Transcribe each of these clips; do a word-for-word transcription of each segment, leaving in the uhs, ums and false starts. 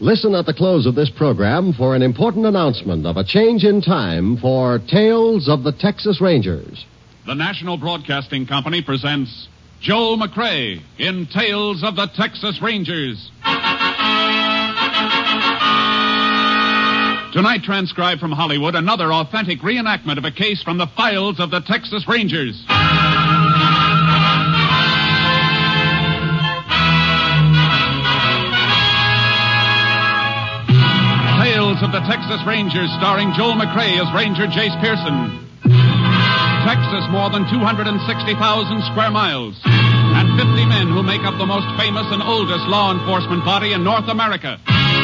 Listen at the close of this program for an important announcement of a change in time for Tales of the Texas Rangers. The National Broadcasting Company presents Joel McCrea in Tales of the Texas Rangers. Tonight, transcribed from Hollywood, another authentic reenactment of a case from the files of the Texas Rangers. Tales of the Texas Rangers, starring Joel McCrea as Ranger Jace Pearson. Texas, more than two hundred sixty thousand square miles, and fifty men who make up the most famous and oldest law enforcement body in North America.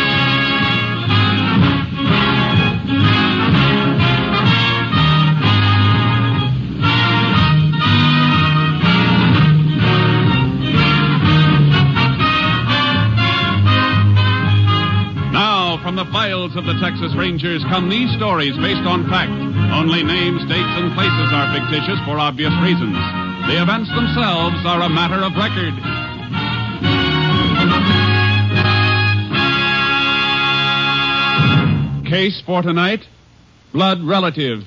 From the files of the Texas Rangers come these stories based on fact. Only names, dates, and places are fictitious for obvious reasons. The events themselves are a matter of record. Case for tonight, blood relative.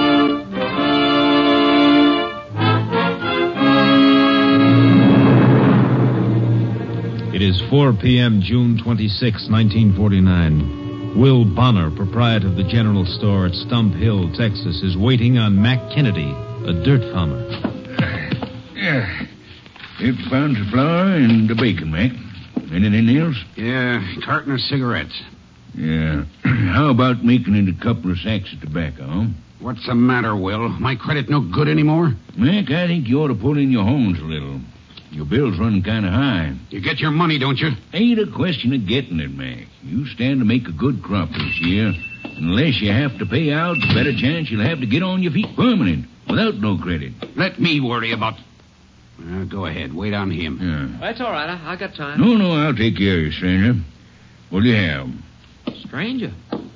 It is four p.m., June twenty-sixth, nineteen forty-nine. Will Bonner, proprietor of the general store at Stump Hill, Texas, is waiting on Mac Kennedy, a dirt farmer. Uh, yeah. It found the flour and the bacon, Mac. Anything else? Yeah, carton of cigarettes. Yeah. How about making it a couple of sacks of tobacco, huh? What's the matter, Will? My credit no good anymore? Mac, I think you ought to pull in your horns a little. Your bill's running kind of high. You get your money, don't you? Ain't a question of getting it, Mac. You stand to make a good crop this year. Unless you have to pay out, the better chance you'll have to get on your feet permanent, without no credit. Let me worry about... Uh, go ahead. Wait on him. Yeah. That's all right. I, I got time. No, no, I'll take care of you, stranger. What do you have? Stranger?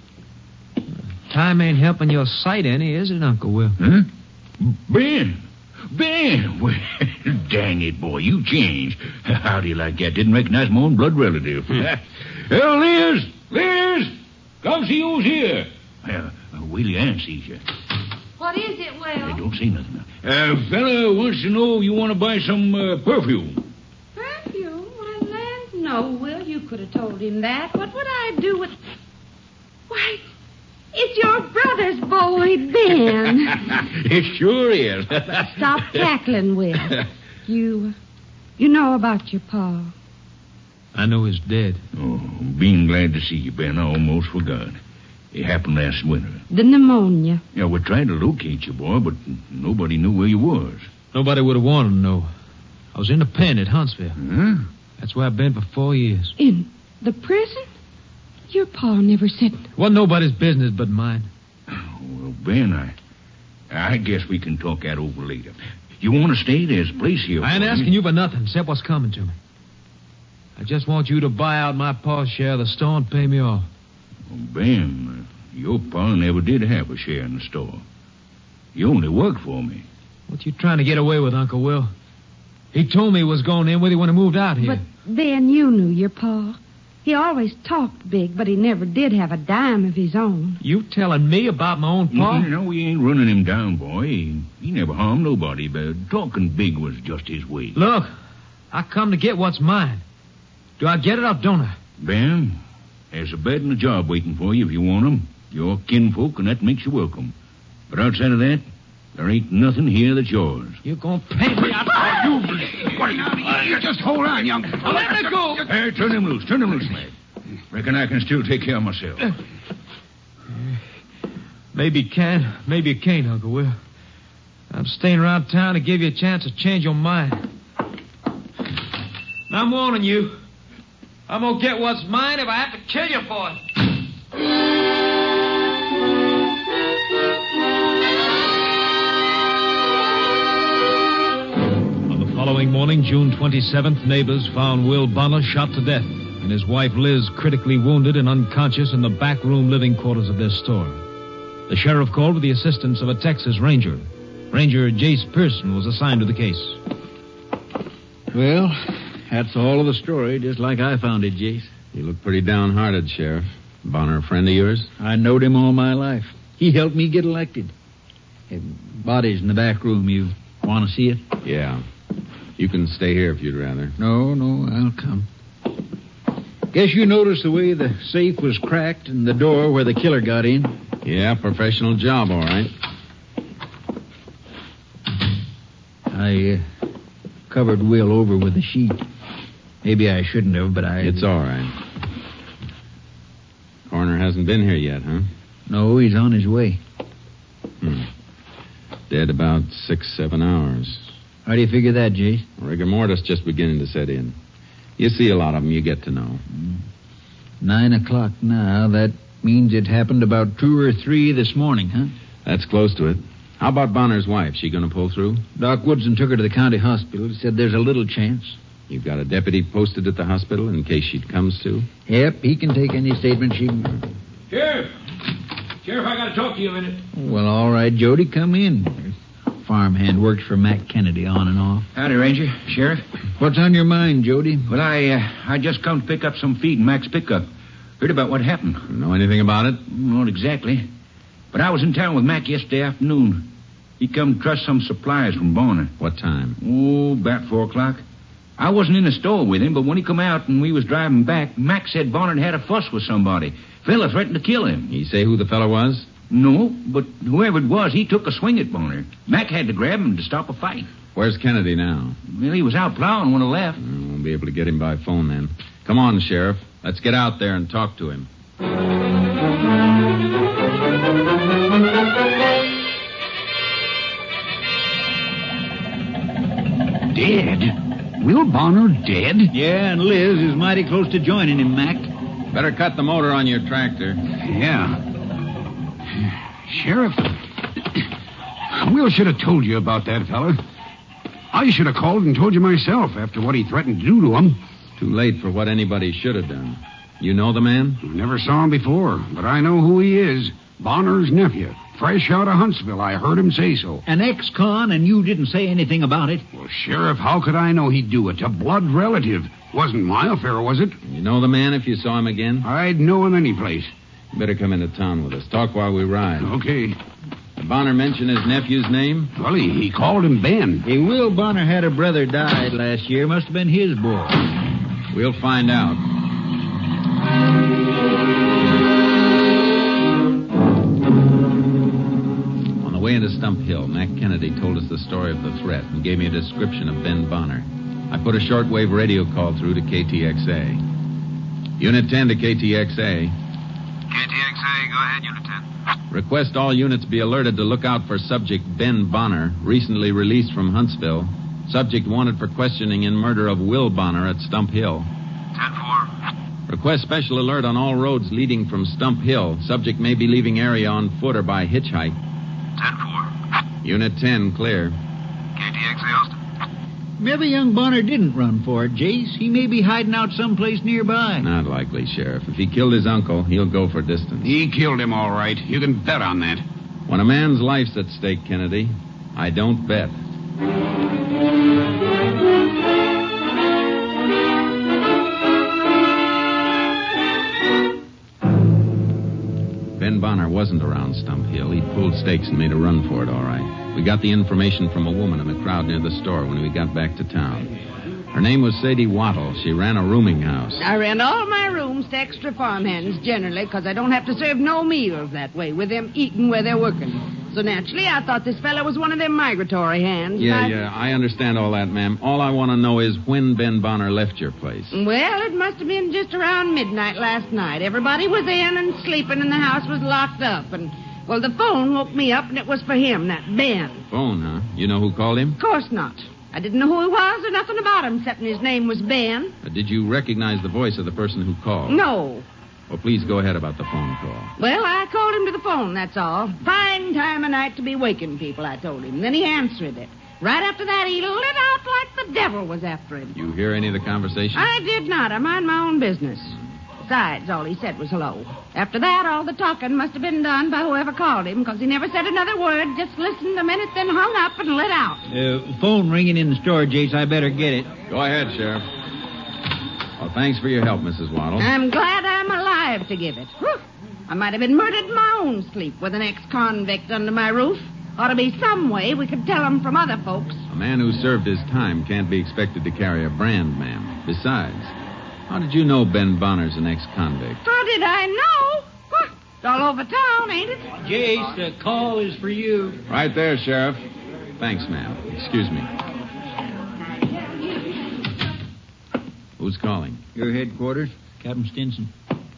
Time ain't helping your sight any, is it, Uncle Will? Huh? Ben! Ben! Well, dang it, boy, you changed. How do you like that? Didn't recognize my own blood relative. Oh, Liz! Liz! Come see who's here. Uh, Willie Ann sees you. What is it, Will? Hey, don't say nothing. Uh, fella wants to know you want to buy some uh, perfume. Perfume? Well, land, no, Will. You could have told him that. What would I do with... Why... It's your brother's boy, Ben. It sure is. Stop cackling, Will. You, you know about your pa. I know he's dead. Oh, being glad to see you, Ben. I almost forgot. It happened last winter. The pneumonia. Yeah, we tried to locate you, boy, but nobody knew where you was. Nobody would have wanted to know. I was in the pen at Huntsville. Huh? That's where I've been for four years. In the prison? Your pa never said... It wasn't nobody's business but mine. Well, Ben, I... I guess we can talk that over later. You want to stay? There's a place here. I ain't for asking you for nothing except what's coming to me. I just want you to buy out my pa's share of the store and pay me off. Well, Ben, uh, your pa never did have a share in the store. He only worked for me. What you trying to get away with, Uncle Will? He told me he was going in with you when he moved out here. But then you knew your pa. He always talked big, but he never did have a dime of his own. You telling me about my own pa? No, no, we ain't running him down, boy. He, he never harmed nobody, but talking big was just his way. Look, I come to get what's mine. Do I get it or don't I? Ben, there's a bed and a job waiting for you if you want 'em. You're kinfolk, and that makes you welcome. But outside of that, there ain't nothing here that's yours. You're going to pay me out. You, what, you, you just hold on, young... Well, let me go. Hey, turn him loose. Turn him loose, lad. Reckon I can still take care of myself. Maybe you can, maybe you can't, Uncle Will. I'm staying around town to give you a chance to change your mind. And I'm warning you. I'm going to get what's mine if I have to kill you for it. Following morning, June twenty-seventh, neighbors found Will Bonner shot to death and his wife Liz critically wounded and unconscious in the back room living quarters of their store. The sheriff called with the assistance of a Texas Ranger. Ranger Jace Pearson was assigned to the case. Well, that's all of the story, just like I found it, Jace. You look pretty downhearted, Sheriff. Bonner a friend of yours? I knowed him all my life. He helped me get elected. Hey, body's in the back room. You want to see it? Yeah. You can stay here if you'd rather. No, no, I'll come. Guess you noticed the way the safe was cracked and the door where the killer got in? Yeah, professional job, all right. I uh, covered Will over with a sheet. Maybe I shouldn't have, but I... It's all right. Coroner hasn't been here yet, huh? No, he's on his way. Hmm. Dead about six, seven hours. How do you figure that, Jace? Rigor mortis just beginning to set in. You see a lot of them, you get to know. Nine o'clock now. That means it happened about two or three this morning, huh? That's close to it. How about Bonner's wife? She gonna pull through? Doc Woodson took her to the county hospital. He said there's a little chance. You've got a deputy posted at the hospital in case she comes to? Yep, he can take any statement she... Sheriff! Sheriff, I gotta talk to you a minute. Well, all right, Jody, come in. Farmhand works for Mac Kennedy on and off. Howdy, Ranger. Sheriff? What's on your mind, Jody? Well, I uh, I just come to pick up some feed in Mac's pickup. Heard about what happened. Know anything about it? Not exactly. But I was in town with Mac yesterday afternoon. He come to trust some supplies from Bonner. What time? Oh, about four o'clock. I wasn't in the store with him, but when he come out and we was driving back, Mac said Bonner had a fuss with somebody. Fella threatened to kill him. You say who the fellow was? No, but whoever it was, he took a swing at Bonner. Mac had to grab him to stop a fight. Where's Kennedy now? Well, he was out plowing when I left. I won't be able to get him by phone then. Come on, Sheriff. Let's get out there and talk to him. Dead? Will Bonner dead? Yeah, and Liz is mighty close to joining him, Mac. Better cut the motor on your tractor. Yeah. Sheriff, Will should have told you about that fella. I should have called and told you myself after what he threatened to do to him. Too late for what anybody should have done. You know the man? Never saw him before, but I know who he is. Bonner's nephew. Fresh out of Huntsville. I heard him say so. An ex-con, and you didn't say anything about it? Well, Sheriff, how could I know he'd do it? A blood relative. Wasn't my affair, was it? You know the man if you saw him again? I'd know him any place. You better come into town with us. Talk while we ride. Okay. Did Bonner mention his nephew's name? Well, he, he called him Ben. Hey, Will Bonner had a brother died last year. Must have been his boy. We'll find out. On the way into Stump Hill, Mac Kennedy told us the story of the threat and gave me a description of Ben Bonner. I put a shortwave radio call through to K T X A. Unit ten to K T X A. K T X A, go ahead, Unit ten. Request all units be alerted to look out for subject Ben Bonner, recently released from Huntsville. Subject wanted for questioning in murder of Will Bonner at Stump Hill. ten four. Request special alert on all roads leading from Stump Hill. Subject may be leaving area on foot or by hitchhike. ten four. Unit ten, clear. K T X A, Austin. Maybe young Bonner didn't run for it, Jace. He may be hiding out someplace nearby. Not likely, Sheriff. If he killed his uncle, he'll go for distance. He killed him, all right. You can bet on that. When a man's life's at stake, Kennedy, I don't bet. Ben Bonner wasn't around Stump Hill. He pulled stakes and made a run for it, all right. We got the information from a woman in the crowd near the store when we got back to town. Her name was Sadie Wattle. She ran a rooming house. I rent all my rooms to extra farmhands, generally, because I don't have to serve no meals that way, with them eating where they're working. So naturally, I thought this fella was one of them migratory hands. Yeah, I... yeah, I understand all that, ma'am. All I want to know is when Ben Bonner left your place. Well, it must have been just around midnight last night. Everybody was in and sleeping, and the house was locked up. And, well, the phone woke me up, and it was for him, that Ben. Phone, huh? You know who called him? Of course not. I didn't know who he was or nothing about him, except his name was Ben. Uh, did you recognize the voice of the person who called? No. Well, please go ahead about the phone call. Well, I called him to the phone, that's all. Fine time of night to be waking people, I told him. Then he answered it. Right after that, he lit out like the devil was after him. You hear any of the conversation? I did not. I mind my own business. Besides, all he said was hello. After that, all the talking must have been done by whoever called him, because he never said another word, just listened a minute, then hung up and lit out. Uh, phone ringing in the store, Jace. I better get it. Go ahead, Sheriff. Well, thanks for your help, Missus Waddle. I'm glad I'm alive to give it. Whew. I might have been murdered in my own sleep with an ex-convict under my roof. Ought to be some way we could tell him from other folks. A man who served his time can't be expected to carry a brand, ma'am. Besides, how did you know Ben Bonner's an ex-convict? How did I know? Huh. It's all over town, ain't it? Jace, the call is for you. Right there, Sheriff. Thanks, ma'am. Excuse me. Who's calling? Your headquarters, Captain Stinson.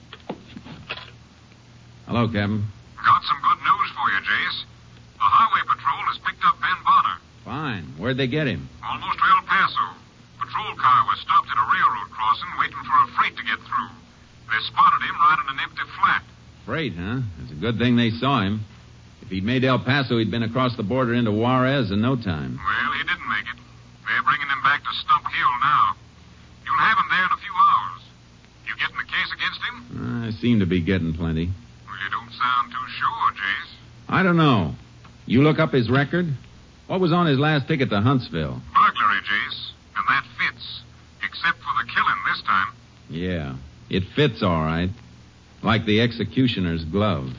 Hello, Captain. Got some good news for you, Jace. The Highway Patrol has picked up Ben Bonner. Fine. Where'd they get him? Almost to El Paso. Patrol car was stopped at a railroad crossing waiting for a freight to get through. They spotted him riding an empty flat. Freight, huh? It's a good thing they saw him. If he'd made El Paso, he'd been across the border into Juarez in no time. Well, he didn't make it. They're bringing him back to Stump Hill now. You'll have him there in a few hours. You getting the case against him? I seem to be getting plenty. Well, you don't sound too sure, Jace. I don't know. You look up his record? What was on his last ticket to Huntsville? Burglary, Jace. And that fits. Except for the killing this time. Yeah, it fits all right. Like the executioner's glove.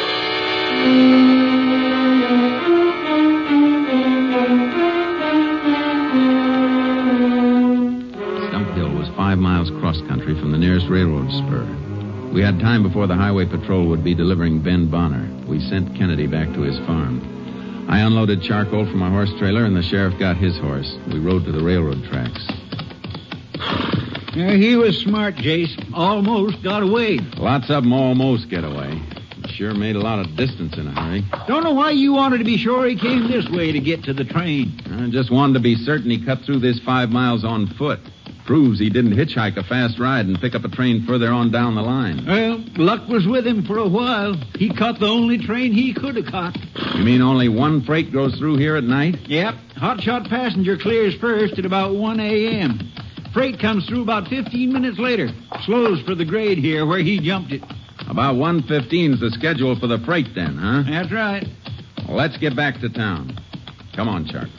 Stump Hill was five miles cross-country from the nearest railroad spur. We had time before the highway patrol would be delivering Ben Bonner. We sent Kennedy back to his farm. I unloaded charcoal from my horse trailer, and the sheriff got his horse. We rode to the railroad tracks. Yeah, he was smart, Jace. Almost got away. Lots of them almost get away. He sure made a lot of distance in a hurry. Don't know why you wanted to be sure he came this way to get to the train. I just wanted to be certain he cut through this five miles on foot. Proves he didn't hitchhike a fast ride and pick up a train further on down the line. Well, luck was with him for a while. He caught the only train he could have caught. You mean only one freight goes through here at night? Yep. Hotshot passenger clears first at about one a.m. Freight comes through about fifteen minutes later. Slows for the grade here where he jumped it. About one fifteen's the schedule for the freight then, huh? That's right. Well, let's get back to town. Come on, Chuck.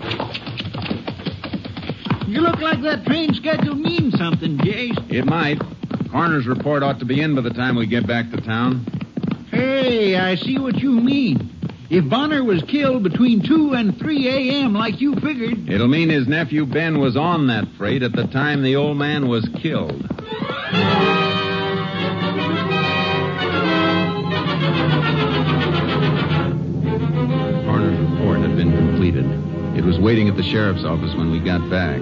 You look like that train schedule means something, Jace. It might. Coroner's report ought to be in by the time we get back to town. Hey, I see what you mean. If Bonner was killed between two and three a.m. like you figured... It'll mean his nephew Ben was on that freight at the time the old man was killed. The coroner's report had been completed. It was waiting at the sheriff's office when we got back.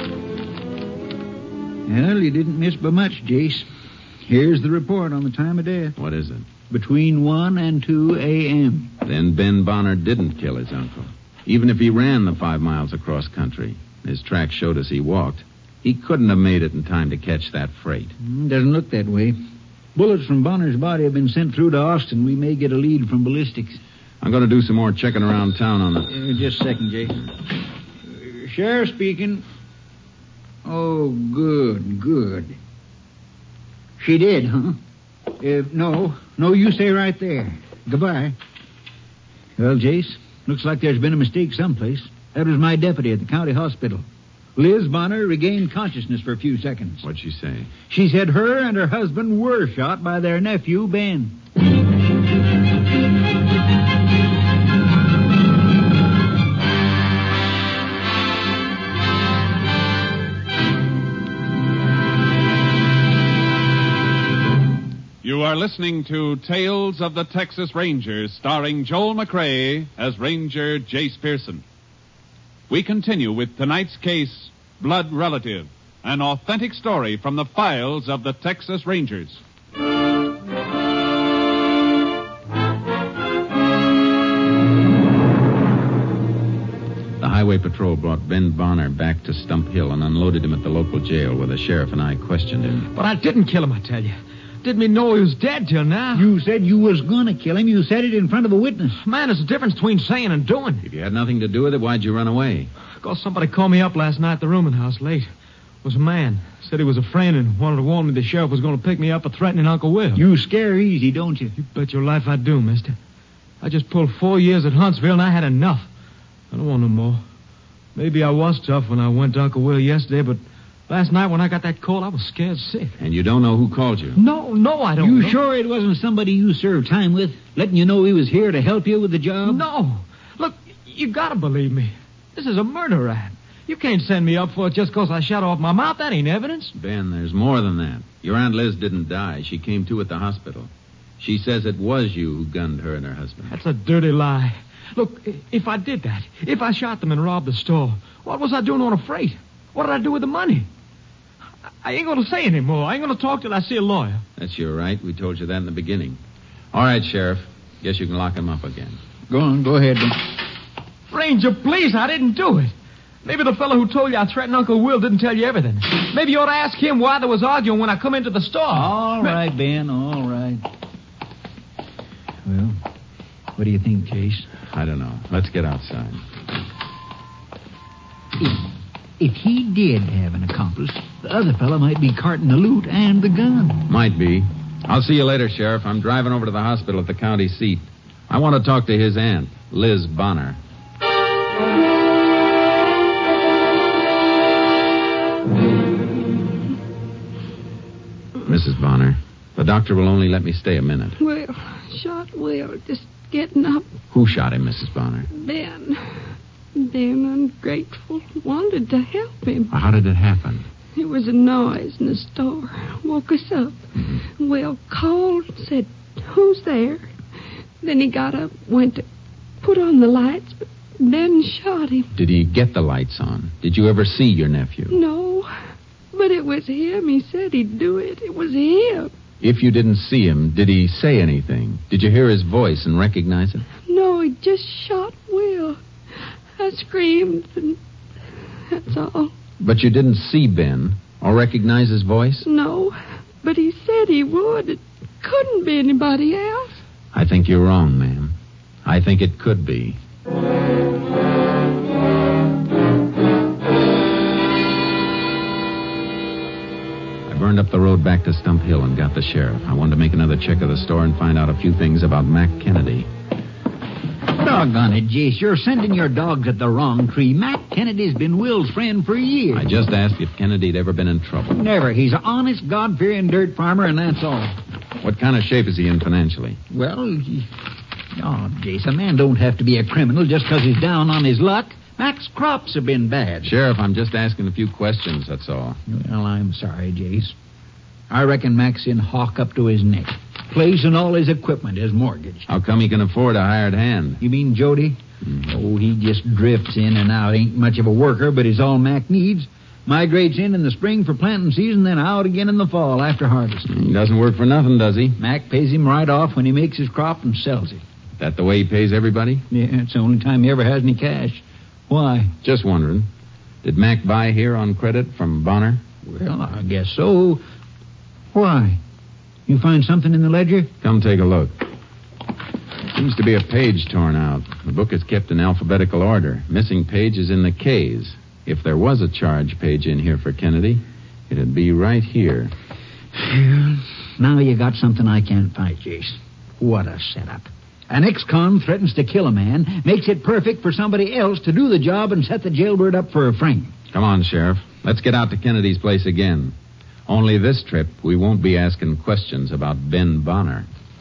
Well, you didn't miss by much, Jace. Here's the report on the time of death. What is it? Between one and two a.m. Then Ben Bonner didn't kill his uncle. Even if he ran the five miles across country, his tracks showed us he walked. He couldn't have made it in time to catch that freight. Mm, doesn't look that way. Bullets from Bonner's body have been sent through to Austin. We may get a lead from ballistics. I'm going to do some more checking around town on the... Uh, just a second, Jace. Uh, Sheriff speaking. Oh, good, good. She did, huh? Uh, no, no, you stay right there. Goodbye. Well, Jace, looks like there's been a mistake someplace. That was my deputy at the county hospital. Liz Bonner regained consciousness for a few seconds. What'd she say? She said her and her husband were shot by their nephew, Ben. You are listening to Tales of the Texas Rangers, starring Joel McCrea as Ranger Jace Pearson. We continue with tonight's case, Blood Relative, an authentic story from the files of the Texas Rangers. The highway patrol brought Ben Bonner back to Stump Hill and unloaded him at the local jail where the sheriff and I questioned him. But I didn't kill him, I tell you. Didn't even know he was dead till now. You said you was gonna kill him. You said it in front of a witness. Man, there's a difference between saying and doing. If you had nothing to do with it, why'd you run away? Because somebody called me up last night at the rooming house late. It was a man. Said he was a friend and wanted to warn me the sheriff was going to pick me up for threatening Uncle Will. You scare easy, don't you? You bet your life I do, mister. I just pulled four years at Huntsville and I had enough. I don't want no more. Maybe I was tough when I went to Uncle Will yesterday, but Last night when I got that call, I was scared sick. And you don't know who called you? No, no, I don't You know. sure it wasn't somebody you served time with, letting you know he was here to help you with the job? No. Look, you gotta believe me. This is a murder rap. You can't send me up for it just because I shut off my mouth. That ain't evidence. Ben, there's more than that. Your Aunt Liz didn't die. She came to at the hospital. She says it was you who gunned her and her husband. That's a dirty lie. Look, if I did that, if I shot them and robbed the store, what was I doing on a freight? What did I do with the money? I ain't going to say any more. I ain't going to talk till I see a lawyer. That's your right. We told you that in the beginning. All right, Sheriff. Guess you can lock him up again. Go on, go ahead. Ranger, please, I didn't do it. Maybe the fellow who told you I threatened Uncle Will didn't tell you everything. Maybe you ought to ask him why there was arguing when I come into the store. All right, Ben, all right. Well, what do you think, Chase? I don't know. Let's get outside. If, if he did have an accomplice, the other fellow might be carting the loot and the gun. Might be. I'll see you later, Sheriff. I'm driving over to the hospital at the county seat. I want to talk to his aunt, Liz Bonner. Missus Bonner, the doctor will only let me stay a minute. Well, shot Will, just getting up. Who shot him, Missus Bonner? Ben. Ben, ungrateful, wanted to help him. How did it happen? There was a noise in the store. Woke us up. Mm-hmm. Will called, said, who's there? Then he got up, went to put on the lights, but Ben shot him. Did he get the lights on? Did you ever see your nephew? No, but it was him. He said he'd do it. It was him. If you didn't see him, did he say anything? Did you hear his voice and recognize it? No, he just shot Will. I screamed, and that's all. But you didn't see Ben or recognize his voice? No, but he said he would. It couldn't be anybody else. I think you're wrong, ma'am. I think it could be. I burned up the road back to Stump Hill and got the sheriff. I wanted to make another check of the store and find out a few things about Mac Kennedy. Doggone it, Jace. You're sending your dogs at the wrong tree. Mac Kennedy's been Will's friend for years. I just asked if Kennedy'd ever been in trouble. Never. He's an honest, God-fearing dirt farmer, and that's all. What kind of shape is he in financially? Well, he... Oh, Jace, a man don't have to be a criminal just because he's down on his luck. Mac's crops have been bad. Sheriff, I'm just asking a few questions, that's all. Well, I'm sorry, Jace. I reckon Mac's in hock up to his neck. Place and all his equipment is mortgaged. How come he can afford a hired hand? You mean Jody? Mm-hmm. Oh, he just drifts in and out. Ain't much of a worker, but he's all Mac needs. Migrates in in the spring for planting season, then out again in the fall after harvest. He doesn't work for nothing, does he? Mac pays him right off when he makes his crop and sells it. That the way he pays everybody? Yeah, it's the only time he ever has any cash. Why? Just wondering. Did Mac buy here on credit from Bonner? Well, I guess so. Why? You find something in the ledger? Come take a look. Seems to be a page torn out. The book is kept in alphabetical order. Missing page is in the K's. If there was a charge page in here for Kennedy, it'd be right here. Now you got something I can't find, Jace. What a setup. An ex-con threatens to kill a man, makes it perfect for somebody else to do the job and set the jailbird up for a frame. Come on, Sheriff. Let's get out to Kennedy's place again. Only this trip, we won't be asking questions about Ben Bonner.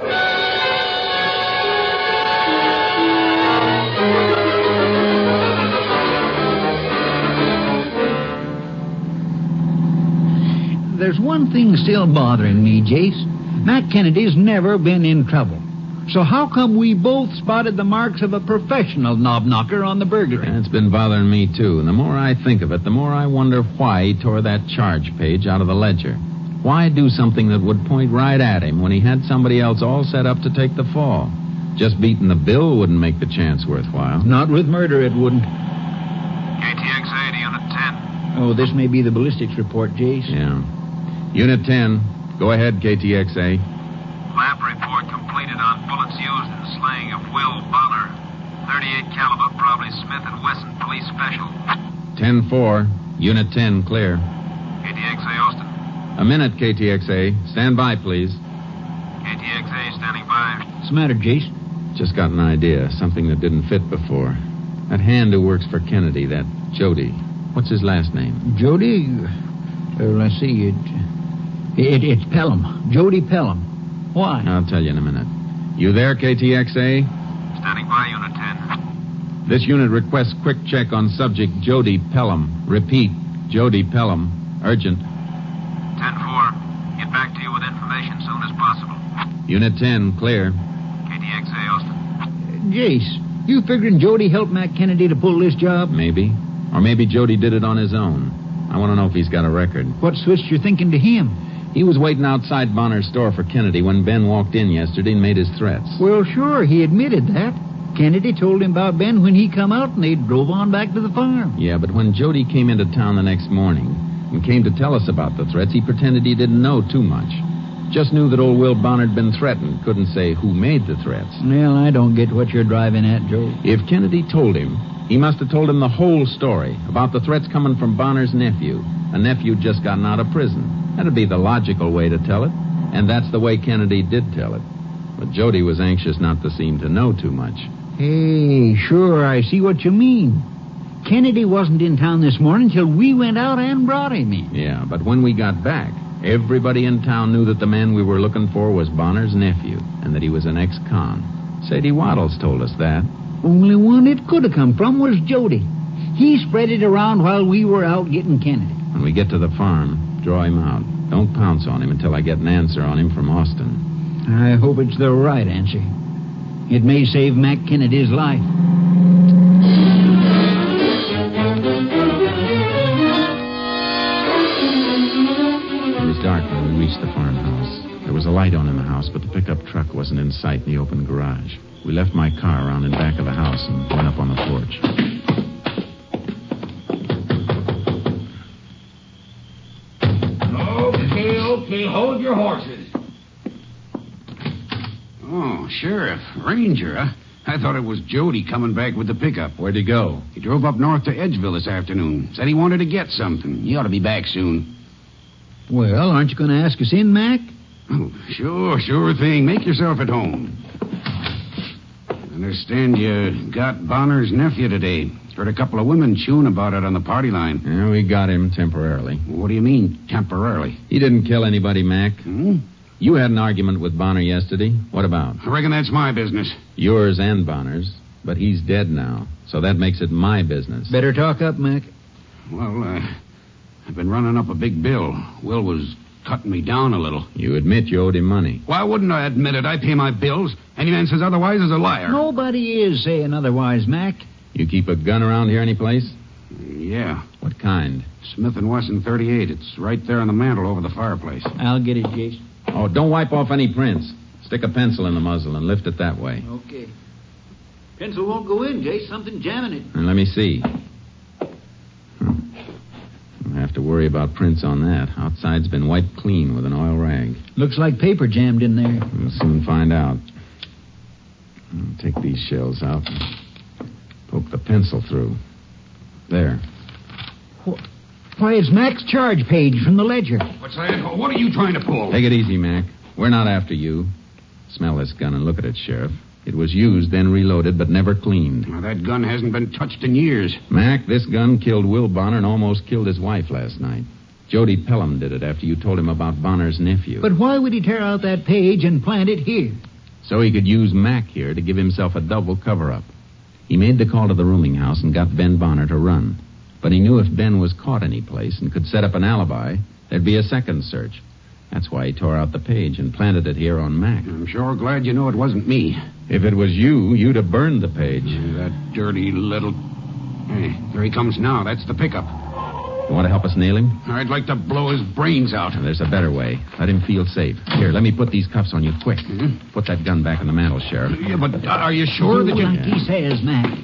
There's one thing still bothering me, Jace. Mac Kennedy's never been in trouble. So how come we both spotted the marks of a professional knob-knocker on the burglary? It's been bothering me, too. And the more I think of it, the more I wonder why he tore that charge page out of the ledger. Why do something that would point right at him when he had somebody else all set up to take the fall? Just beating the bill wouldn't make the chance worthwhile. Not with murder, it wouldn't. K T X A to Unit ten. Oh, this may be the ballistics report, Jace. Yeah. Unit ten. Go ahead, K T X A. Lab report completed on bullets used in the slaying of Will Bonner. thirty-eight caliber, probably Smith and Wesson Police Special. ten four. Unit ten, clear. K T X A, Austin. A minute, K T X A. Stand by, please. K T X A, standing by. What's the matter, Jace? Just got an idea. Something that didn't fit before. That hand who works for Kennedy, that Jody. What's his last name? Jody? Uh, let's see. It, it it's Pelham. Jody Pelham. Why? I'll tell you in a minute. You there, K T X A? Standing by, Unit ten. This unit requests quick check on subject Jody Pelham. Repeat, Jody Pelham. Urgent. ten four. Get back to you with information soon as possible. Unit ten, clear. K T X A, Austin. Jace, you figuring Jody helped Mac Kennedy to pull this job? Maybe. Or maybe Jody did it on his own. I want to know if he's got a record. What switched your thinking to him? He was waiting outside Bonner's store for Kennedy when Ben walked in yesterday and made his threats. Well, sure, he admitted that. Kennedy told him about Ben when he come out, and they drove on back to the farm. Yeah, but when Jody came into town the next morning and came to tell us about the threats, he pretended he didn't know too much. Just knew that old Will Bonner had been threatened. Couldn't say who made the threats. Well, I don't get what you're driving at, Joe. If Kennedy told him, he must have told him the whole story about the threats coming from Bonner's nephew. A nephew just gotten out of prison. That'd be the logical way to tell it. And that's the way Kennedy did tell it. But Jody was anxious not to seem to know too much. Hey, sure, I see what you mean. Kennedy wasn't in town this morning till we went out and brought him in. Yeah, but when we got back, everybody in town knew that the man we were looking for was Bonner's nephew, and that he was an ex-con. Sadie Waddles told us that. Only one it could have come from was Jody. He spread it around while we were out getting Kennedy. When we get to the farm, draw him out. Don't pounce on him until I get an answer on him from Austin. I hope it's the right answer. It may save Mac Kennedy's life. It was dark when we reached the farmhouse. There was a light on in the house, but the pickup truck wasn't in sight in the open garage. We left my car around in back of the house and went up on the porch. Okay, okay, hold your horses. Oh, Sheriff, Ranger, huh? I thought it was Jody coming back with the pickup. Where'd he go? He drove up north to Edgeville this afternoon. Said he wanted to get something. He ought to be back soon. Well, aren't you going to ask us in, Mac? Oh, sure, sure thing. Make yourself at home. Understand you got Bonner's nephew today. Heard a couple of women chewing about it on the party line. Yeah, we got him temporarily. What do you mean, temporarily? He didn't kill anybody, Mac. Hmm? You had an argument with Bonner yesterday. What about? I reckon that's my business. Yours and Bonner's. But he's dead now, so that makes it my business. Better talk up, Mac. Well, uh, I've been running up a big bill. Will was cutting me down a little. You admit you owed him money. Why wouldn't I admit it? I pay my bills. Any man says otherwise is a liar. Nobody is saying otherwise, Mac. You keep a gun around here anyplace? Yeah. What kind? Smith and Wesson thirty-eight. It's right there on the mantel over the fireplace. I'll get it, Jason. Oh, don't wipe off any prints. Stick a pencil in the muzzle and lift it that way. Okay. Pencil won't go in, Jace. Something jamming it. And let me see. Hmm. I'll have to worry about prints on that. Outside's been wiped clean with an oil rag. Looks like paper jammed in there. We'll soon find out. I'll take these shells out and poke the pencil through. There. Why, it's Mac's charge page from the ledger. What's that? What are you trying to pull? Take it easy, Mac. We're not after you. Smell this gun and look at it, Sheriff. It was used, then reloaded, but never cleaned. Now, that gun hasn't been touched in years. Mac, this gun killed Will Bonner and almost killed his wife last night. Jody Pelham did it after you told him about Bonner's nephew. But why would he tear out that page and plant it here? So he could use Mac here to give himself a double cover-up. He made the call to the rooming house and got Ben Bonner to run. But he knew if Ben was caught any place and could set up an alibi, there'd be a second search. That's why he tore out the page and planted it here on Mac. I'm sure glad you know it wasn't me. If it was you, you'd have burned the page. Yeah, that dirty little... Hey, there he comes now. That's the pickup. You want to help us nail him? I'd like to blow his brains out. There's a better way. Let him feel safe. Here, let me put these cuffs on you quick. Mm-hmm. Put that gun back in the mantel, Sheriff. Yeah, but are you sure that you... Like he says, Mac.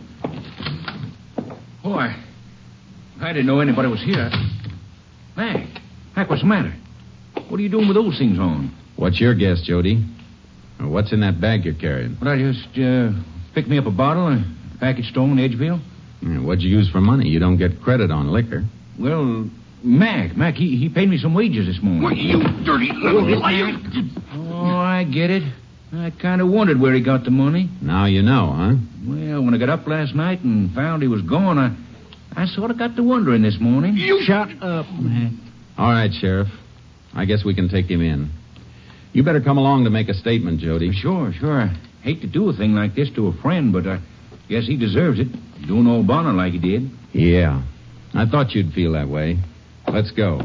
Boy, I didn't know anybody was here. Mac, Mac, what's the matter? What are you doing with those things on? What's your guess, Jody? Or what's in that bag you're carrying? Well, I just uh, picked me up a bottle, a package store in Edgeville. Yeah, what'd you use for money? You don't get credit on liquor. Well, Mac, Mac, he, he paid me some wages this morning. Why, you dirty little liar. Oh, I get it. I kind of wondered where he got the money. Now you know, huh? Well, when I got up last night and found he was gone, I, I sort of got to wondering this morning. You shut up, Mac. All right, Sheriff. I guess we can take him in. You better come along to make a statement, Jody. Sure, sure. I hate to do a thing like this to a friend, but I guess he deserves it. Doing old Bonner like he did. Yeah. I thought you'd feel that way. Let's go.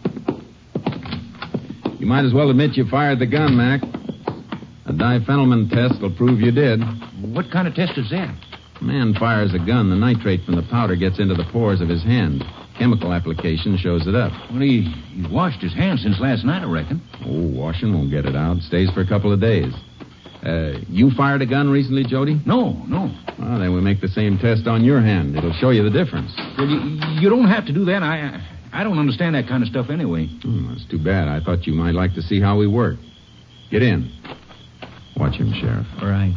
You might as well admit you fired the gun, Mac. A diphenylman test will prove you did. What kind of test is that? A man fires a gun, the nitrate from the powder gets into the pores of his hand. Chemical application shows it up. Well, he, he's washed his hands since last night, I reckon. Oh, washing won't get it out. Stays for a couple of days. Uh, you fired a gun recently, Jody? No, no. Well, then we make the same test on your hand. It'll show you the difference. Well, you, you don't have to do that. I I don't understand that kind of stuff anyway. Oh, that's too bad. I thought you might like to see how we work. Get in. Watch him, Sheriff. All right.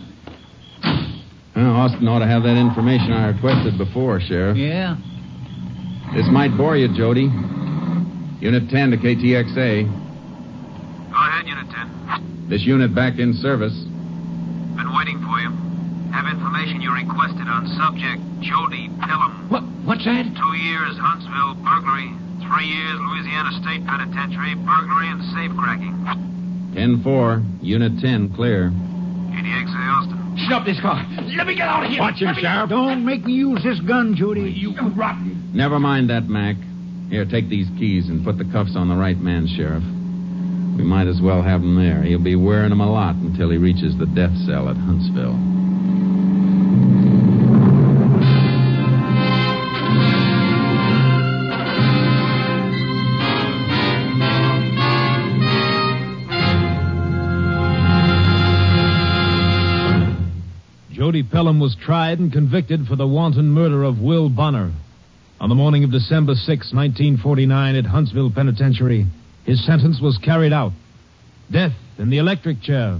Well, Austin ought to have that information I requested before, Sheriff. Yeah? This might bore you, Jody. Unit ten to K T X A. Go ahead, Unit ten. This unit back in service. Been waiting for you. Have information you requested on subject Jody Pelham. What? What's that? Two years Huntsville burglary. Three years Louisiana State Penitentiary burglary and safe cracking. ten four, Unit ten, clear. K T X A, Austin. Stop this car. Let me get out of here. Watch him, Sheriff. Don't make me use this gun, Judy. You rotten. Never mind that, Mac. Here, take these keys and put the cuffs on the right man, Sheriff. We might as well have him there. He'll be wearing them a lot until he reaches the death cell at Huntsville. Jody Pelham was tried and convicted for the wanton murder of Will Bonner. On the morning of December sixth, nineteen forty-nine, at Huntsville Penitentiary, his sentence was carried out. Death in the electric chair.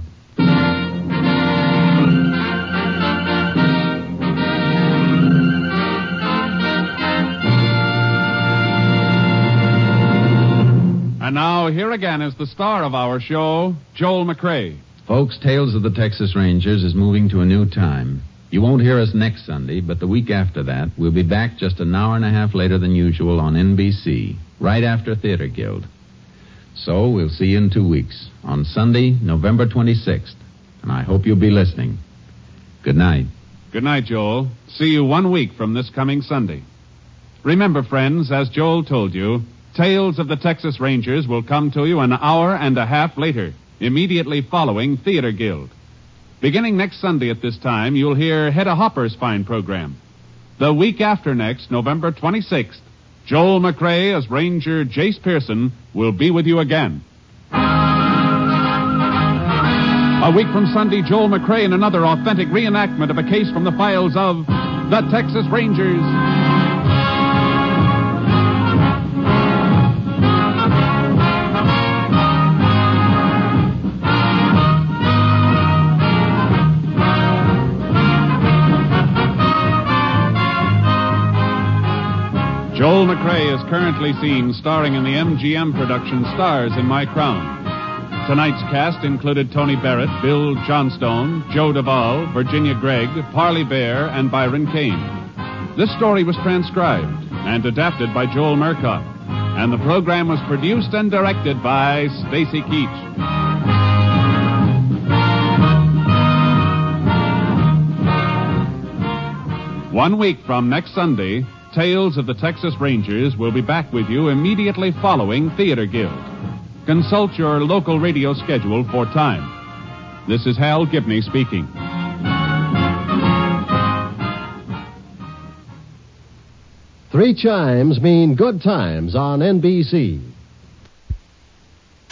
And now, here again is the star of our show, Joel McCrea. Folks, Tales of the Texas Rangers is moving to a new time. You won't hear us next Sunday, but the week after that, we'll be back just an hour and a half later than usual on N B C, right after Theater Guild. So we'll see you in two weeks, on Sunday, November twenty-sixth. And I hope you'll be listening. Good night. Good night, Joel. See you one week from this coming Sunday. Remember, friends, as Joel told you, Tales of the Texas Rangers will come to you an hour and a half later, immediately following Theater Guild. Beginning next Sunday at this time, you'll hear Hedda Hopper's fine program. The week after next, November twenty-sixth, Joel McCrea as Ranger Jace Pearson will be with you again. A week from Sunday, Joel McCrea in another authentic reenactment of a case from the files of the Texas Rangers. Joel McCrea is currently seen starring in the M G M production Stars in My Crown. Tonight's cast included Tony Barrett, Bill Johnstone, Joe Duvall, Virginia Gregg, Parley Bear, and Byron Kane. This story was transcribed and adapted by Joel Murcott, and the program was produced and directed by Stacy Keach. One week from next Sunday, Tales of the Texas Rangers will be back with you immediately following Theater Guild. Consult your local radio schedule for time. This is Hal Gibney speaking. Three chimes mean good times on N B C.